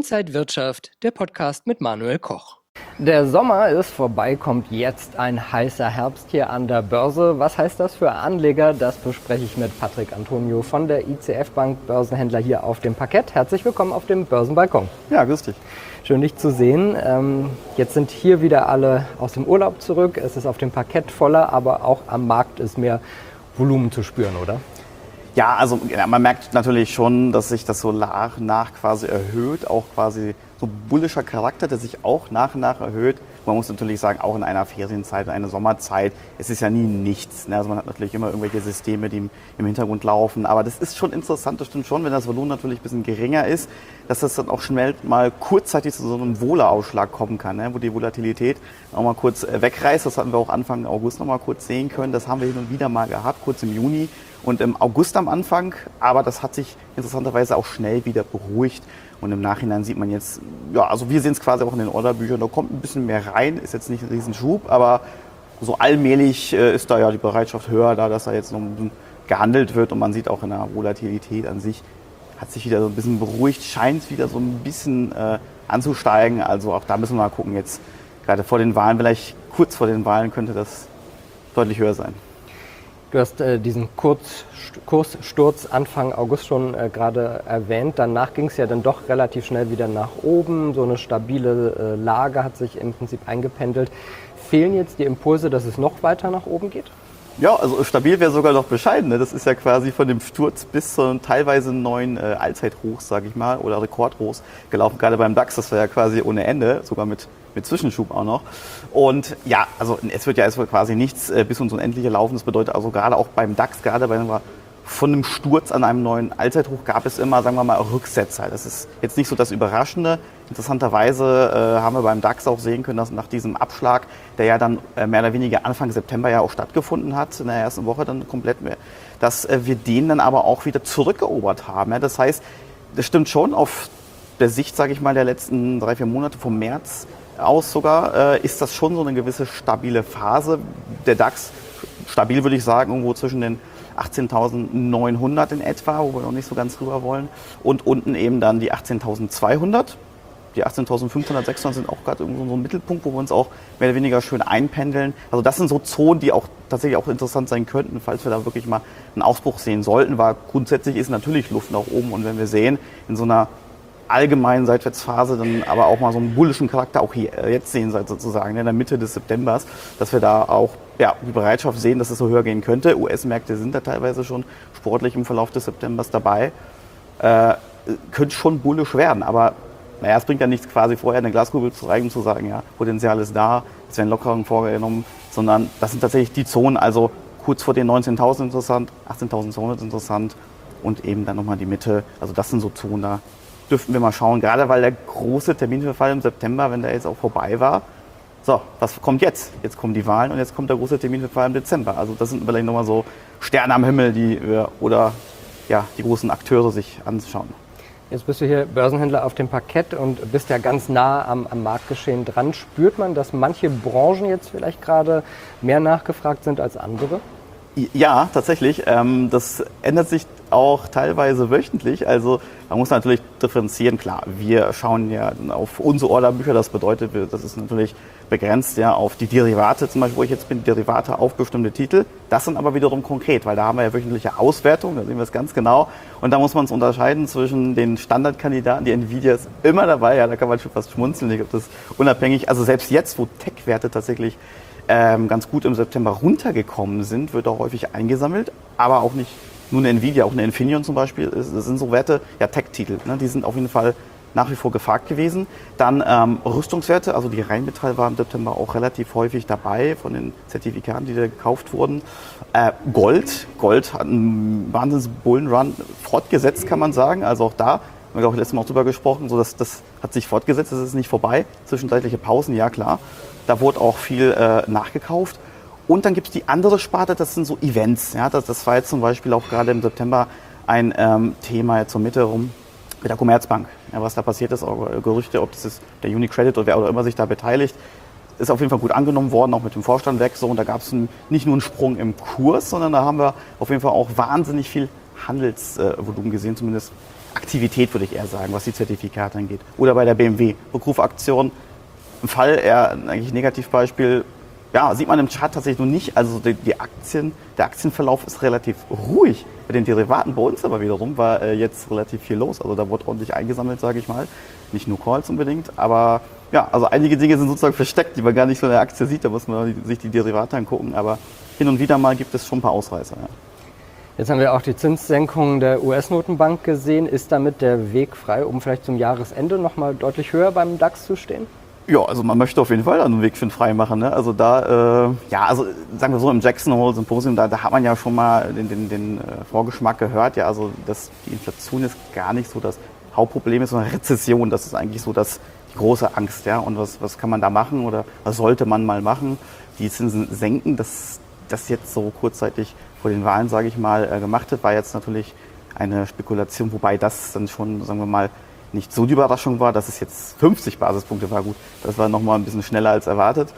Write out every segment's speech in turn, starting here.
Inside Wirtschaft, der Podcast mit Manuel Koch. Der Sommer ist vorbei, kommt jetzt ein heißer Herbst hier an der Börse. Was heißt das für Anleger? Das bespreche ich mit Patrick Antonio von der ICF Bank, Börsenhändler hier auf dem Parkett. Herzlich willkommen auf dem Börsenbalkon. Ja, grüß dich. Schön, dich zu sehen. Jetzt sind hier wieder alle aus dem Urlaub zurück. Es ist auf dem Parkett voller, aber auch am Markt ist mehr Volumen zu spüren, oder? Ja, also man merkt natürlich schon, dass sich das so nach und nach quasi erhöht, auch quasi so bullischer Charakter, der sich auch nach und nach erhöht. Man muss natürlich sagen, auch in einer Ferienzeit, in einer Sommerzeit, es ist ja nie nichts. Also man hat natürlich immer irgendwelche Systeme, die im Hintergrund laufen. Aber das ist schon interessant, das stimmt schon, wenn das Volumen natürlich ein bisschen geringer ist, dass das dann auch schnell mal kurzzeitig zu so einem Wohler-Ausschlag kommen kann, wo die Volatilität auch mal kurz wegreißt. Das hatten wir auch Anfang August noch mal kurz sehen können. Das haben wir hin und wieder mal gehabt, kurz im Juni und im August am Anfang. Aber das hat sich interessanterweise auch schnell wieder beruhigt. Und im Nachhinein sieht man jetzt, ja, also wir sehen es quasi auch in den Orderbüchern, da kommt ein bisschen mehr rein, ist jetzt nicht ein Riesenschub, aber so allmählich ist da ja die Bereitschaft höher, da dass da jetzt noch ein bisschen gehandelt wird und man sieht auch in der Volatilität an sich, hat sich wieder so ein bisschen beruhigt, scheint wieder so ein bisschen anzusteigen, also auch da müssen wir mal gucken jetzt, gerade vor den Wahlen, vielleicht kurz vor den Wahlen könnte das deutlich höher sein. Du hast diesen Kurssturz Anfang August schon gerade erwähnt. Danach ging es ja dann doch relativ schnell wieder nach oben. So eine stabile Lage hat sich im Prinzip eingependelt. Fehlen jetzt die Impulse, dass es noch weiter nach oben geht? Ja, also stabil wäre sogar noch bescheiden. Das ist ja quasi von dem Sturz bis zu teilweise neuen Allzeithochs, sage ich mal, oder Rekordhochs gelaufen. Gerade beim DAX, das war ja quasi ohne Ende, sogar mit Zwischenschub auch noch. Und ja, also es wird ja erstmal quasi nichts bis ins Unendliche laufen. Das bedeutet also gerade auch beim DAX, gerade von einem Sturz an einem neuen Allzeithoch gab es immer, sagen wir mal, Rücksetzer. Das ist jetzt nicht so das Überraschende. Interessanterweise haben wir beim DAX auch sehen können, dass nach diesem Abschlag, der ja dann mehr oder weniger Anfang September ja auch stattgefunden hat, in der ersten Woche dann komplett mehr, dass wir den dann aber auch wieder zurückerobert haben. Ja, das heißt, das stimmt schon auf der Sicht, sage ich mal, der letzten 3-4 Monate vom März aus sogar, ist das schon so eine gewisse stabile Phase. Der DAX, stabil würde ich sagen, irgendwo zwischen den 18.900 in etwa, wo wir noch nicht so ganz rüber wollen. Und unten eben dann die 18.200. Die 18.500, 600 sind auch gerade irgendwo so ein Mittelpunkt, wo wir uns auch mehr oder weniger schön einpendeln. Also das sind so Zonen, die auch tatsächlich auch interessant sein könnten, falls wir da wirklich mal einen Ausbruch sehen sollten. Weil grundsätzlich ist natürlich Luft nach oben. Und wenn wir sehen, in so einer allgemeinen Seitwärtsphase dann aber auch mal so einen bullischen Charakter auch hier jetzt sehen sozusagen in der Mitte des Septembers, dass wir da auch die Bereitschaft sehen, dass es so höher gehen könnte. US-Märkte sind da teilweise schon sportlich im Verlauf des Septembers dabei. Könnte schon bullisch werden, aber naja, es bringt ja nichts quasi vorher eine Glaskugel zu reichen und zu sagen, ja, Potenzial ist da, es werden Lockerungen vorgenommen, sondern das sind tatsächlich die Zonen, also kurz vor den 19.000 interessant, 18.200 interessant und eben dann nochmal die Mitte, also das sind so Zonen, da dürften wir mal schauen, gerade weil der große Terminverfall im September, wenn der jetzt auch vorbei war, so, was kommt jetzt? Jetzt kommen die Wahlen und jetzt kommt der große Terminverfall im Dezember. Also das sind vielleicht nochmal so Sterne am Himmel, die die großen Akteure sich anschauen. Jetzt bist du hier Börsenhändler auf dem Parkett und bist ja ganz nah am Marktgeschehen dran. Spürt man, dass manche Branchen jetzt vielleicht gerade mehr nachgefragt sind als andere? Ja, tatsächlich. Das ändert sich auch teilweise wöchentlich. Also man muss natürlich differenzieren. Klar, wir schauen ja auf unsere Orderbücher. Das bedeutet, das ist natürlich begrenzt auf die Derivate, zum Beispiel, wo ich jetzt bin, Derivate auf bestimmte Titel. Das sind aber wiederum konkret, weil da haben wir ja wöchentliche Auswertung, da sehen wir es ganz genau. Und da muss man es unterscheiden zwischen den Standardkandidaten, die Nvidia ist immer dabei, da kann man schon fast schmunzeln, ich glaube, das ist unabhängig. Also selbst jetzt, wo Tech-Werte tatsächlich ganz gut im September runtergekommen sind, wird auch häufig eingesammelt, aber auch nicht nur eine Nvidia, auch eine Infineon zum Beispiel, das sind so Werte, Tech-Titel, die sind auf jeden Fall nach wie vor gefragt gewesen. Dann Rüstungswerte, also die Rheinmetall war im September auch relativ häufig dabei von den Zertifikaten, die da gekauft wurden. Gold hat einen Wahnsinns-Bullenrun fortgesetzt, kann man sagen. Also auch da, haben wir auch letztes Mal auch drüber gesprochen, so das hat sich fortgesetzt, das ist nicht vorbei. Zwischenzeitliche Pausen, ja klar. Da wurde auch viel nachgekauft. Und dann gibt es die andere Sparte, das sind so Events. Ja, das war jetzt zum Beispiel auch gerade im September ein Thema jetzt zur Mitte rum mit der Commerzbank. Ja, was da passiert ist, auch Gerüchte, ob das ist der UniCredit oder wer auch immer sich da beteiligt, ist auf jeden Fall gut angenommen worden, auch mit dem Vorstand weg. So, und da gab es nicht nur einen Sprung im Kurs, sondern da haben wir auf jeden Fall auch wahnsinnig viel Handelsvolumen gesehen, zumindest Aktivität, würde ich eher sagen, was die Zertifikate angeht. Oder bei der BMW, Rückrufaktion, im Fall eher eigentlich Negativbeispiel, ja, sieht man im Chart tatsächlich nur nicht. Also der Aktienverlauf ist relativ ruhig. Bei den Derivaten bei uns aber wiederum war jetzt relativ viel los. Also da wurde ordentlich eingesammelt, sage ich mal. Nicht nur Calls unbedingt, aber ja, also einige Dinge sind sozusagen versteckt, die man gar nicht so in der Aktie sieht. Da muss man sich die Derivate angucken. Aber hin und wieder mal gibt es schon ein paar Ausreißer. Ja. Jetzt haben wir auch die Zinssenkung der US-Notenbank gesehen. Ist damit der Weg frei, um vielleicht zum Jahresende nochmal deutlich höher beim DAX zu stehen? Ja, also man möchte auf jeden Fall einen Weg für den frei machen. Ne? Also da, also sagen wir so, im Jackson Hole Symposium, da hat man ja schon mal den Vorgeschmack gehört. Ja, also die Inflation ist gar nicht so das Hauptproblem, ist sondern Rezession. Das ist eigentlich so die große Angst. Ja? Und was kann man da machen oder was sollte man mal machen? Die Zinsen senken, das jetzt so kurzzeitig vor den Wahlen, sage ich mal, gemacht hat, war jetzt natürlich eine Spekulation, wobei das dann schon, sagen wir mal, nicht so die Überraschung war, dass es jetzt 50 Basispunkte war. Gut, das war nochmal ein bisschen schneller als erwartet.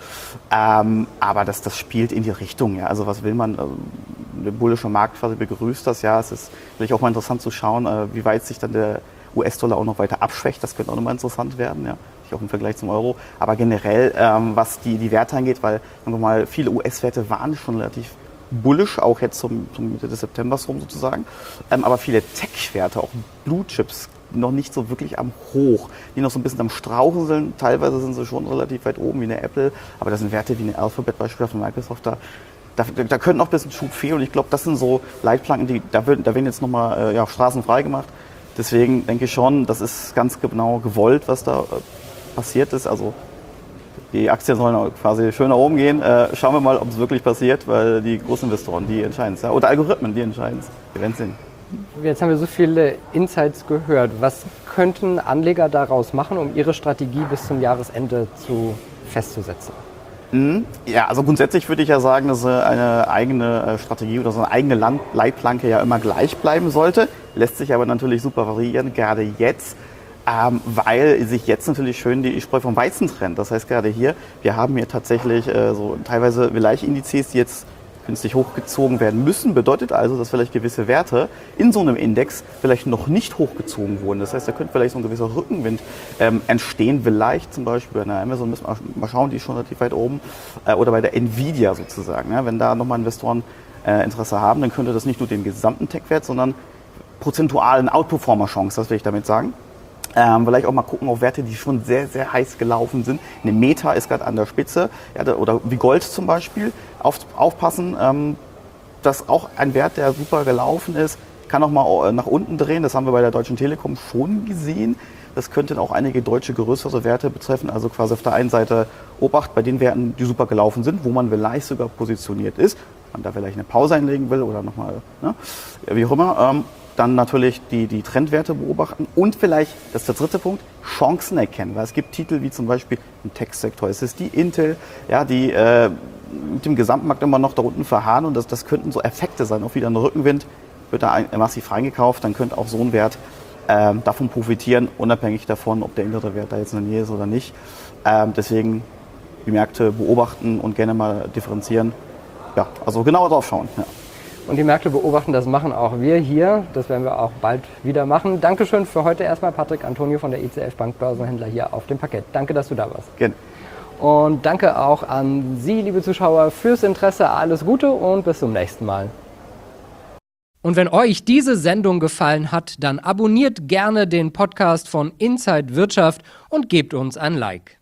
Aber das spielt in die Richtung. Ja. Also was will man? Der bullische Markt quasi begrüßt das. Ja, es ist vielleicht auch mal interessant zu schauen, wie weit sich dann der US-Dollar auch noch weiter abschwächt. Das könnte auch nochmal interessant werden. Ja. Auch im Vergleich zum Euro. Aber generell, was die Werte angeht, weil sagen wir mal, viele US-Werte waren schon relativ bullish, auch jetzt zum Mitte des Septembers rum sozusagen. Aber viele Tech-Werte, auch Blue Chips, noch nicht so wirklich am Hoch, die noch so ein bisschen am Strauchen sind. Teilweise sind sie schon relativ weit oben wie eine Apple, aber das sind Werte wie eine Alphabet beispielsweise von Microsoft, da könnte noch ein bisschen Schub fehlen und ich glaube, das sind so Leitplanken, da werden jetzt nochmal Straßen frei gemacht. Deswegen denke ich schon, das ist ganz genau gewollt, was da passiert ist. Also die Aktien sollen quasi schön nach oben gehen. Schauen wir mal, ob es wirklich passiert, weil die Großinvestoren, die entscheiden es. Ja? Oder Algorithmen, die entscheiden es. Wir werden sehen. Jetzt haben wir so viele Insights gehört. Was könnten Anleger daraus machen, um ihre Strategie bis zum Jahresende festzusetzen? Ja, also grundsätzlich würde ich ja sagen, dass eine eigene Strategie oder so eine eigene Leitplanke ja immer gleich bleiben sollte. Lässt sich aber natürlich super variieren, gerade jetzt, weil sich jetzt natürlich schön die Spreu vom Weizen trennt. Das heißt, gerade hier, wir haben hier tatsächlich so teilweise Indizes, die jetzt künstlich hochgezogen werden müssen, bedeutet also, dass vielleicht gewisse Werte in so einem Index vielleicht noch nicht hochgezogen wurden. Das heißt, da könnte vielleicht so ein gewisser Rückenwind entstehen, vielleicht zum Beispiel bei einer Amazon, müssen wir mal schauen, die ist schon relativ weit oben, oder bei der Nvidia sozusagen. Ja, wenn da nochmal Investoren Interesse haben, dann könnte das nicht nur den gesamten Tech-Wert, sondern prozentualen Outperformer-Chance, das will ich damit sagen. Vielleicht auch mal gucken auf Werte, die schon sehr, sehr heiß gelaufen sind. Eine Meta ist gerade an der Spitze, ja, oder wie Gold zum Beispiel. Aufpassen, dass auch ein Wert, der super gelaufen ist, kann auch mal nach unten drehen. Das haben wir bei der Deutschen Telekom schon gesehen. Das könnten auch einige deutsche größere Werte betreffen. Also quasi auf der einen Seite Obacht bei den Werten, die super gelaufen sind, wo man vielleicht sogar positioniert ist. Man da vielleicht eine Pause einlegen will oder nochmal, ne, wie auch immer. Dann natürlich die Trendwerte beobachten und vielleicht, das ist der dritte Punkt, Chancen erkennen. Weil es gibt Titel wie zum Beispiel im Tech-Sektor. Es ist die Intel, ja, die mit dem Gesamtmarkt immer noch da unten verharren und das könnten so Effekte sein. Auch wieder ein Rückenwind, wird da massiv reingekauft, dann könnte auch so ein Wert davon profitieren, unabhängig davon, ob der innere Wert da jetzt in der Nähe ist oder nicht. Deswegen die Märkte beobachten und gerne mal differenzieren. Ja, also genauer drauf schauen. Ja. Und die Märkte beobachten, das machen auch wir hier. Das werden wir auch bald wieder machen. Dankeschön für heute erstmal, Patrick Antonio von der ICF Bank Börsenhändler hier auf dem Parkett. Danke, dass du da warst. Gerne. Und danke auch an Sie, liebe Zuschauer, fürs Interesse. Alles Gute und bis zum nächsten Mal. Und wenn euch diese Sendung gefallen hat, dann abonniert gerne den Podcast von Inside Wirtschaft und gebt uns ein Like.